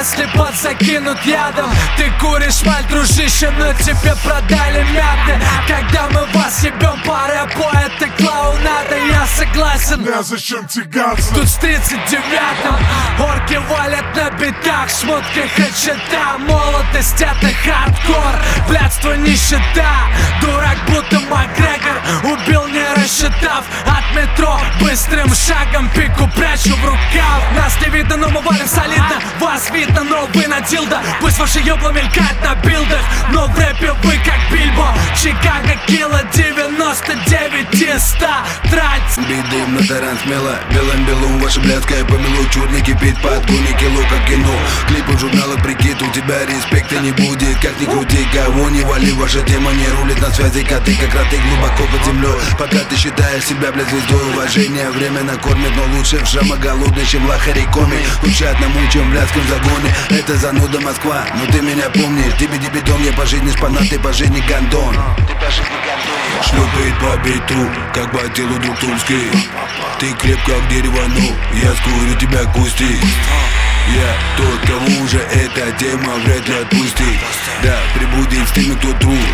если бот закинут ядом. Ты куришь маль, дружище, но тебе продали мяты. Когда мы вас ебем по рэпу, это клоунада, я согласен. Незачем тягаться. Тут с 39-м орки валят на битах, шмотки хэдшота. Молодость это хардкор, блядство нищета. Дурак будто Макгрегор, убил не рассчитав. От метро быстрым шагом пику прячу в рукав. Нас не видно, но мы валим солидно. Вас видно, но вы на дилдо. Пусть ваши ёбла мелькают на билдах, но в рэпе вы как Бильбо. Чикаго кило 99 из 100 трать. Бедым на таран смело, белым белым ваше блядское помело. Чур не кипит под гуни кило, как кино. Клипы в журналах прикид, у тебя респекта не будет. Как ни крути, кого не вали, ваша тема не рулит на связи. Коты как роты глубоко под землей. Пока ты считаешь себя, блядь, звездой. Уважение время накормит, но лучше в шама голодный, чем лахари коми. Лучше одному, чем в блядском загоне. Это зануда Москва, но ты меня помнишь. Диби-диби-дон, я по жизни шпанат, ты по жизни гандон. Шлепает по биту, как по телу друг тульский. Ты креп как дерево, ну я скурю тебя кусти. Я тот, кого уже эта тема вряд ли отпустит. Да, прибудет с теми, кто трус.